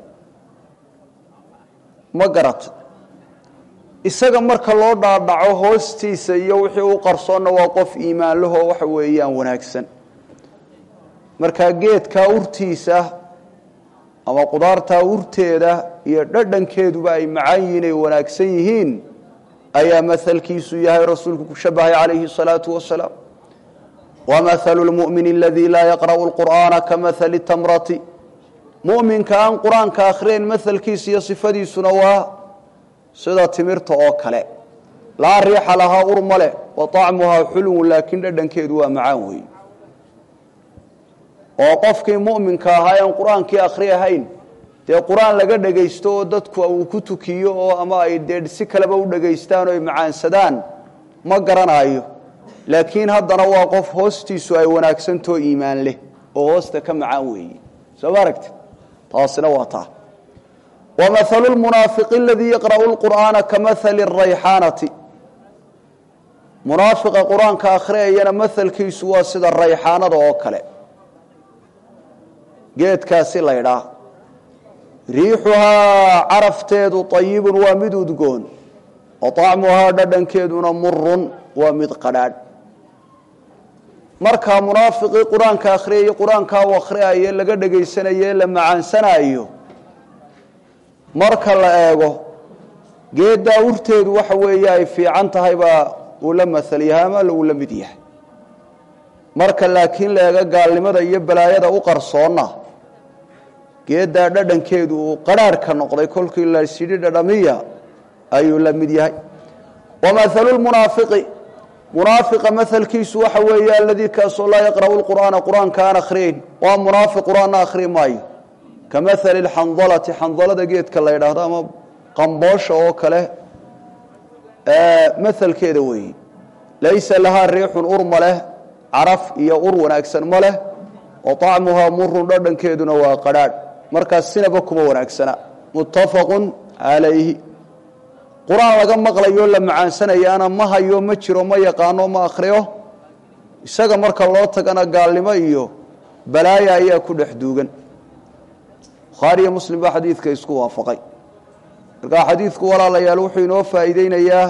ما قرأت isaga marka loo dhaadhaco hoostiisa iyo wixii uu qarsoona waa qof iimaan leh oo wax weeyaan wanaagsan marka geedka urtiisa ama qudaarta urteeda iyo dhadhankeeduba ay macaan yihiin ay wanaagsan yihiin ayaa mathalkiisu yahay rasuulku ku shabahay calayhi salaatu wasalaam wa mathalu almu'min alladhi la yaqra'u alqur'ana kamathali tamrati mu'minka aan quraanka akhriin mathalkiisu iyo sifadiisuna waa sida timirta oo kale la riixa laha urmale wa ta'muha hulun laakin dhadhankeedu waa macaan weey oo qofkii muuminka ahaa aan quraankii akhriyahayn dee quraan laga dhageysto oo dadku uu ku tukiyo oo ama ay deed si kaleba u dhageystaan oo ay macaansadaan ma garanayo laakiin haddana waa qof hoostiisu ay wanaagsanto iimaan leh oo hoosta ka macaan weey soo aragtid taasina waa taa ومثل المنافق الذي يقرأ القرآن كمثل الريحانة منافق قرآن كآخرية مثل كيسوا سيد الريحانة وكله جيت كاسي ليدا ريحها عرفتيد طيب ومدود قون وطعمها ددن كيدون مر ومد قداد مركا منافق قرآن كآخرية قرآن كآخرية لقد دقيسانية لما عن سنايو marka la eego geeda urteedu waxa weeye ay fiican tahay ba uu la masaliyahama uu la mid yahay marka laakiin la eego gaalnimada iyo balaayada u qarsoona geeda dhadhankeedu uu qaraar ka noqday kolkii la sidii dhadhamiya ayuu la mid yahay wa mathalul munaafiqi munaafiqa mathalkiisu waxa weeye alladii kaasoo la yaqra'u alqur'aana qur'aanka aan akhriin wa munaafiq qur'aan akhrimaayo كمثل الحنظلة حنظلة جيت كلا يراها ما قنبوش أو كله آه مثل كده وي ليس لها ريح أرملة عرف يأر ونأكسن مله وطعمها مر ردن كيدنا وقرار مركز سنة بكم ونأكسن متفق عليه قرآن لقم مقلا يقول لما عن سنة أنا ما هيو متشر وما يقانو ما أخريه إساق مركز الله تقنا قال لما يو بلايا إيا كل حدوغا bukhaari iyo muslim baa xadiidka isku waafaqay markaa xadiidku walaalayaal wuxuu inoo faa'iideynayaa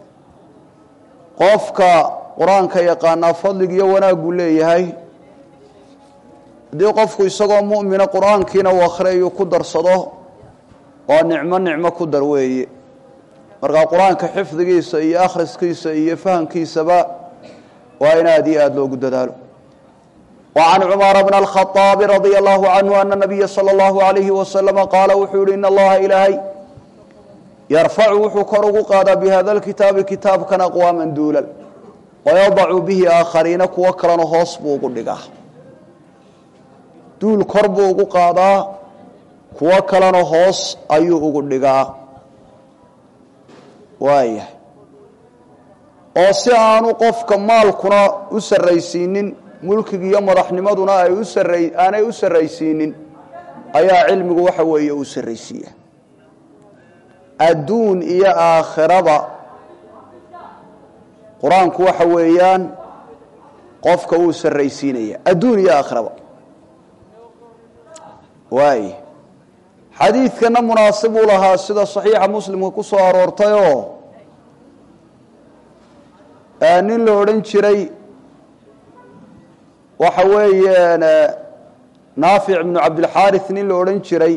qofka qur-aanka yaqaanaa fadlig iyo wanaaggu leeyahay haddii qofku isagoo mu'mina qur-aankiina uu akhriyayo ku darsado waa nicmo nicmo ku dar weeye markaa qur-aanka xifdigiisa iyo akhriskiisa iyo fahamkiisaba waa in aad iyo aada loogu dadaalo وعن عمر بن الخطاب رضي الله عنه أن النبي صلى الله عليه وسلم قال وحول إن الله إلهي يرفع وحكره قاد بهذا الكتاب كتاب كان أقواما دولا ويضع به آخرين كوكرا هصبوا قدقا دول كربوا قادا كوكرا هص أيو قدقا وايه وسيان قفك مالكنا أسر ريسين mulkiga iyo madaxnimaduna ay u saray aanay u saraysiinin ayaa cilmigu waxa weeye u saraysiya adduun iyo aakhirada quraanku waxa weeyaan qofka uu saraysiinaya adduun iyo aakhirada way xadiidkana munaasib u lahaa sida saxiixa muslimka ku soo aroortay oo aanin la oran jiray waxa weeyaan naafic ibn abd al-harith nin la oran jiray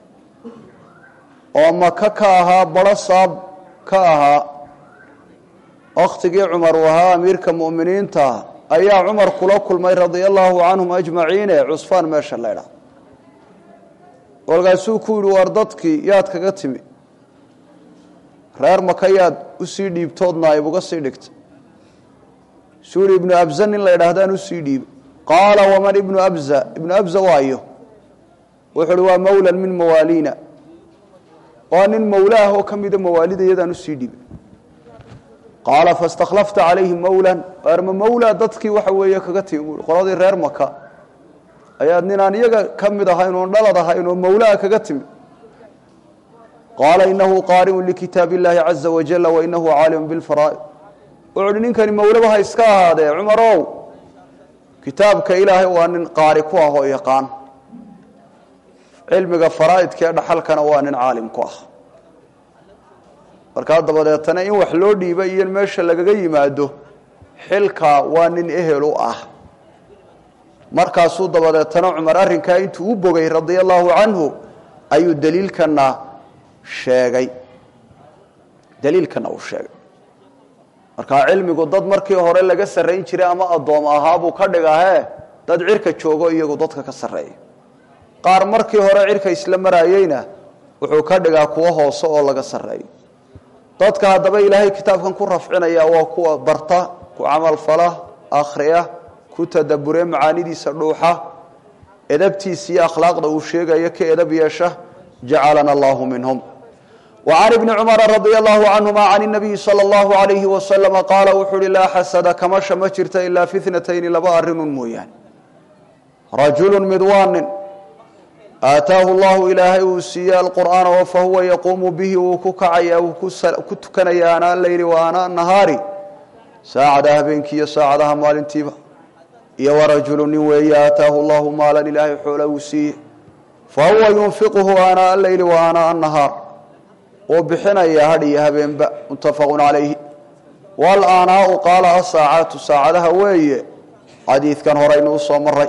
oo maka ka ahaa barasaab ka ahaa waqtigii Umar waha amirka muuminiinta ayaa Umar kula kulmay radiyallahu anhum ajmaciin cusfaan meesha leeyahay walgaasuu ku yiri war dadkii yaad kaga timi reer maka yaad u sii dhiibtoodna ay uga sii dhigtay suuri ibn abzan in la yiraahdo u sii dhiib قال ومن ابن أبزة ابن أبزة وايه وحلوا مولا من موالينا وأن مولاه كم إذا مواليد يدا نسيدي قال فاستخلفت عليه مولا أرم مولا ضدك وحوية كغتي قراد الرير مكة أيادنا نيجا كم إذا هاي ونلا ده هاي مولا كغتي قال إنه قارئ لكتاب الله عز وجل وإنه عالم بالفرائض وعلنين كان مولا بها إسكا هذا عمرو كتابك إلهي وأن قارئ كوه ويقان علمك فرائد كأن حلقنا وأن عالم كوه markaad dabadeetana in wax loo dhiibay in meesha laga yimaado xilka waa nin ehel u ah markaasuu dabadeetana Umar arrinka intuu u bogay radiyallahu anhu ayuu daliilkana sheegay daliilkana uu sheegay marka cilmigu dad markii hore laga sareyn jiray ama adoom ahaabu ka dhigahay dad cirka joogo iyagu dadka ka sareeyay qaar markii hore cirka isla marayayna wuxuu ka dhigaa kuwa hoose oo laga sareeyay dadka hadaba ilaahay kitaabkan ku rafcinaya waa kuwa barta ku amal fala akhriya ku tadabbure macaanidiisa dhuuxa edabtiisa iyo akhlaaqda uu sheegayo ka edab yeesha ja'alana Allahu minhum وعن ابن عمر رضي الله عنهما عن النبي صلى الله عليه وسلم قال وحول لا حسد كما شمجرت إلا في اثنتين لبارن مويان رجل مدوان آتاه الله إلهي وسيا القرآن وفهو يقوم به وككعيا وكتكنيا آناء الليل وآناء النهار ساعدها بينك يا ساعدها مال انتبه يا ورجل نوي آتاه الله مالا إلهي حول وسيا فهو ينفقه آناء الليل وآناء النهار وبحنا يا هدي هبين متفق عليه والآناء قال الساعات ساعدها وي حديث كان هرين وصمري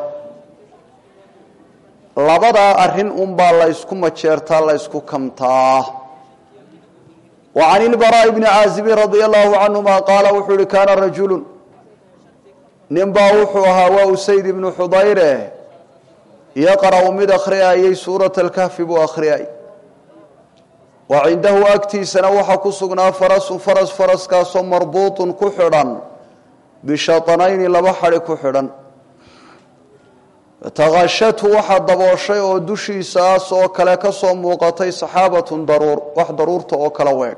لبدا أرهن أمبا الله يسكو مجيرتا الله يسكو كمتا وعن البراء بن عازب رضي الله عنهما قال وحول كان رجل ننبا وحوها وأسيد بن حضيره يقرأ مد أخرياي سورة الكهف بأخرياي وعنده أكتي سنوحا كسقنا فرس فرس فرس كاسو مربوط كحرا بشطنين لبحر كحرا تغشته واحد ضبوشي او دشيسا سو كلا كسو موقتي صحابه ضرور واحد ضرورته او كلا ويك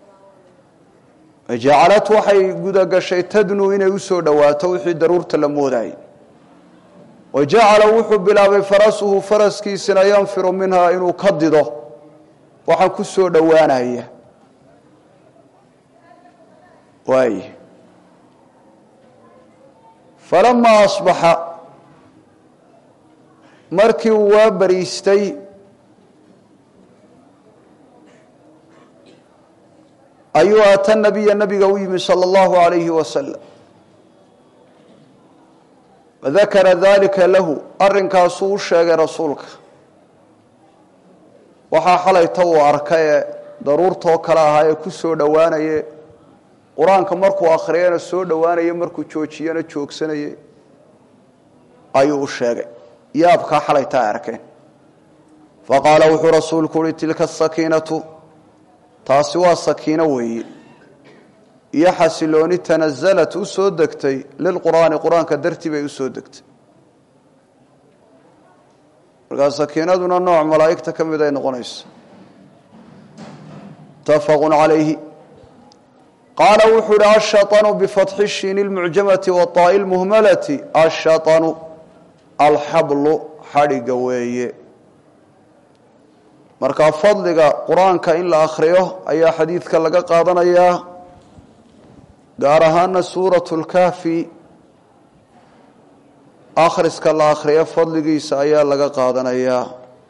جعلت وحي غدا غشي تدنو اني وسو دواتو وحي ضرورته لموداي وجعل وحب بلا فرسه فرسكي سنا ينفر منها انه كدده waxa ku soo dhawaanaya way falamma asbaha markii uu bariistay ayuu ata nabiya nabiga u yimi sala allahu alayhi wasalam wadakara dalika lahu arrinkaasuu u sheegay rasuulka waxaa xalayta uu arkay ee daruurtoo kale ahaa ee ku soo dhowaanaye qur-aanka markuu akhriyana soo dhowaanaye markuu joojiyana joogsanaye ayuu u sheegay yaabkaa xalayta ay arkeen faqaala wuxuu rasuulku uhi tilka asakiinatu taasi waa sakiino weeye iyo xasilooni tanazalat u soo degtay lilqur'aani qur-aanka dartii bay u soo degtay markaa sakiinaduna nooc malaa'igta ka mid ay noqonayso mutafaqun calayhi qaala wuxuu uhi ashaطanu bifatxi shiini اlmucjamati waطaa'i lmuhmalati ashaطanu alxablu xadhiga weeye markaa fadliga qur-aanka in la akhriyo ayaa xadiidka laga qaadanayaa gaar ahaana suuratu lkahfi akhriska la akhriyo fadligiisa ayaa laga qaadanayaa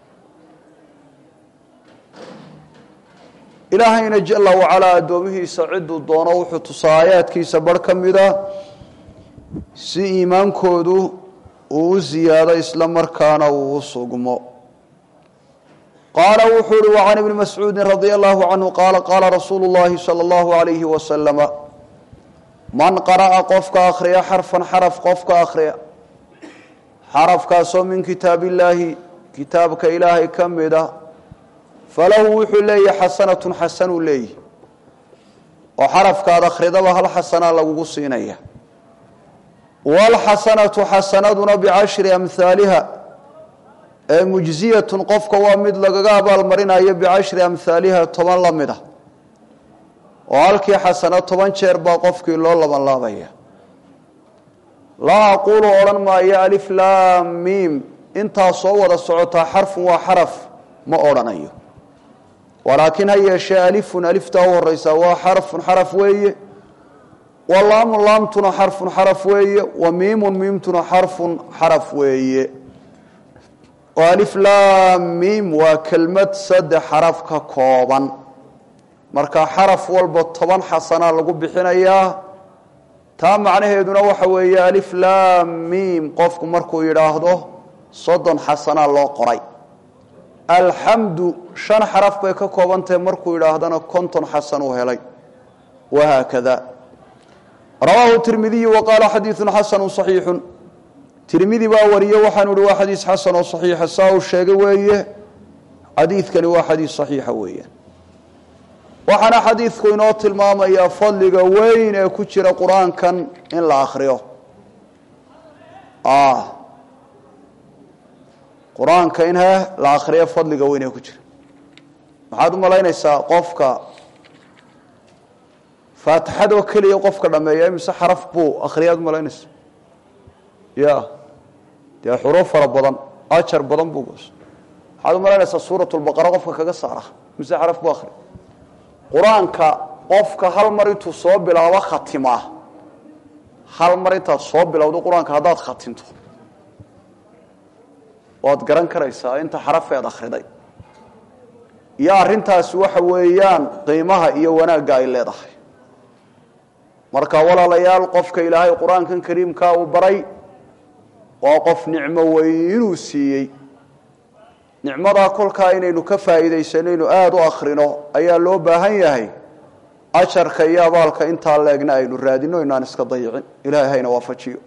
ilaahayna jala wacalaa addoomihiisa ciduu doono wuxuu tusaa aayaadkiisa barh ka mida si iimaankoodu uu u siyaado isla markaana uu u sugmo qaala wuxuu uhi wacan ibni mascuudin radia allahu canhu qaala qaala rasuulu llahi sala allahu alayhi wasalama man qara'a qofka akhriya xarfan xaraf qofka akhriya xarafkaasoo min kitaab illaahi kitaabka ilaahay ka mida falahu wuxuu leeyahy xasanatun xasanuu leeyahy oo xarafkaad akhridaba hal xasanaa lagugu siinaya waalxasanatu xasanaduna bicashri amhaaliha ee mujziyatun qofka waa mid lagaga abaalmarinayo bicashri amhaaliha toban la mid ah oo halkii xasano toban jeer baa qofkii loo laban laabaya laa aquulu odhan maayo alif laam miim intaa soo wada socotaa xarfun waa xaraf ma odhanayo walaakin ha yeeshee alifun aliftaa u horeysaa waa xarfun xaraf weeye wa laamun laamtuna xarfun xaraf weeye wa miimun miimtuna xarfun xaraf weeye oo alif laam miim waa kelmad saddex xaraf ka kooban marka xaraf walba toban xasanaa lagu bixinayaa taa macnaheeduna waxa weeye alif laam miim qofku markuu yidhaahdo soddon xasanaa loo qoray alxamdu shan xaraf bay ka kooban tahay markuu yidhaahdana konton xasan uu helay wahaakada rawaahu tirmidiyu wa qaala xadiidun xasanu saxiixun tirmidi baa wariye waxaanu ihi waa xadiis xasan oo saxiixa saa uu sheegay weeye xadiidkani waa xadiis saxiixa weeyaan waxaana xadiidku inoo tilmaamayaa fadliga weyn ee ku jira qur-aankan in la akhriyo qur-aanka in he la akhriyo fadliga weyn ee ku jira maxaad u malaynaysaa qofka faatixadoo keliya qofka dhameeya imise xaraf buu akhriyaad malaynaysa ya dee xuruuf fara badan ajar badan buu goos waxaad u malaynaysaa suurat lbaqara qofka kaga saara mise xaraf buu akhriya qur-aanka qofka hal mar intuu soo bilaabo khatimaa hal mar intaad soo bilowdo qur-aanka haddaad khatimto waad garan karaysaa inta xarafeed akhriday iyo arrintaasi waxa weeyaan qiimaha iyo wanaagga ay leedahay marka walaalayaal qofka ilaahay qur-aankan kariimkaa uu baray waa qof nicmo weynuu siiyey nicmadaa kolkaa inaynu ka faa'iidaysanaynu aada u akhrino ayaa loo baahan yahay ajarka iyo abaalka intaa leegna aynu raadino inaan iska dayicin ilaahay hayna waafajiyo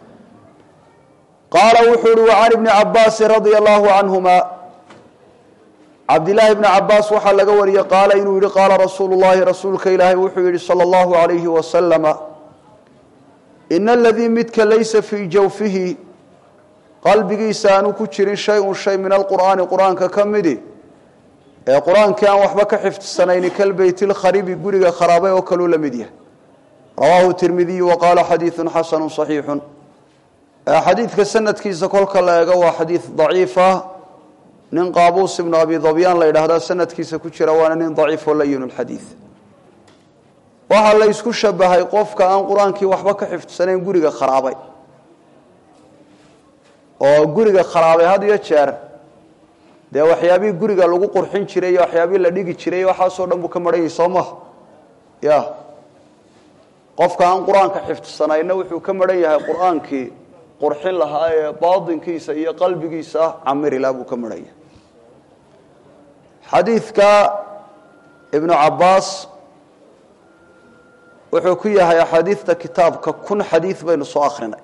qaala wuxuu uhi wacan ibni cabaasin radia allahu canhuma cabdillaahi bni cabaas waxaa laga wariyey qaala inuu yihi qaala rasuulu llahi rasuulka ilaahay wuxuu yihi sala allahu alayhi wasalama ina aladii midka laysa fii jawfihi qalbigiisa aanu ku jirin shay-un shay min alqur'aani qur-aanka ka midi ee qur-aankii aan waxba ka xifdsanayni kalbeyti lkharibi guriga kharaabay oo kaluu la mid yahay rawaahu tirmidiyu wa qaala xadiidun xasanu saxiixun xadiidka sanadkiisa kolka la eego waa xadiid daciifa nin qaabuus ibnu abi dabyaan la yidhaahdaa sanadkiisa ku jira waana nin daciifoo layin lxadiid waxaa la ysku shabahay qofka aan qur-aankii waxba ka xifdsanayn guriga kharaabay oo guriga kharaabay had iyo jeer dee waxyaabihii guriga lagu qurxin jiray iyo waxyaabihii la dhigi jiray waxaasoo dhan buu ka maran yahay soo maha ya qofka aan quraanka xifdsanayna wuxuu ka maran yahay quraankii qurxin lahaa ee baadinkiisa iyo qalbigiisa amri la buu ka maran yahay xadiidka ibn Abbas wuxuu ku yahay xadiidta kitaabka kun xadiid baynu soo akhrinay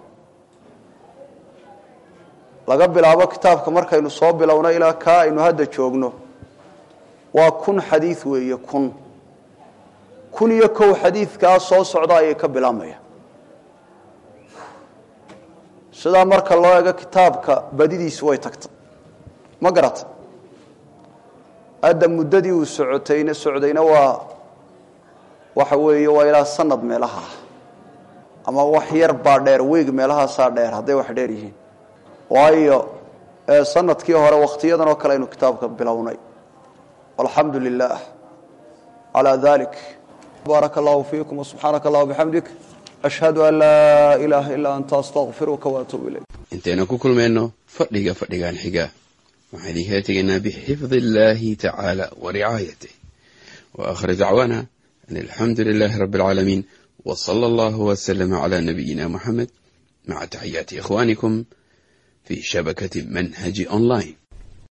laga bilaabo kitaabka markaynu soo bilowno ilaa ka aynu hadda joogno waa kun xadiid weeye kun kun iyo kow xadiidka soo socda ay ka bilaabmaya sida marka loo eego kitaabka badidiisu way tagtay ma garata hadda muddadii uu socotayna socdayna waa waxa weeye waa ilaa sanad meelaha ama wax yar baa dheer weeg meelaha saa dheer haday wax dheer yihiin waayo sanadkii hore waqtiyadan oo kale inuu kitaabka bilownay alxamdulillah ala dhalik barakallahu fiikum wa subhanakallahu bihamdik ashhadu an la ilaha illa anta astaghfiruka wa atubu ilayk inteena ku kulmeenno fadhiga fadhigan xiga waxaan idin heetaynaa bixifdillahi ta'ala wa ri'ayatihi wa akhir da'wana الحمد لله رب العالمين وصلى الله وسلم على نبينا محمد مع تحيات إخوانكم في شبكة منهج أونلاين.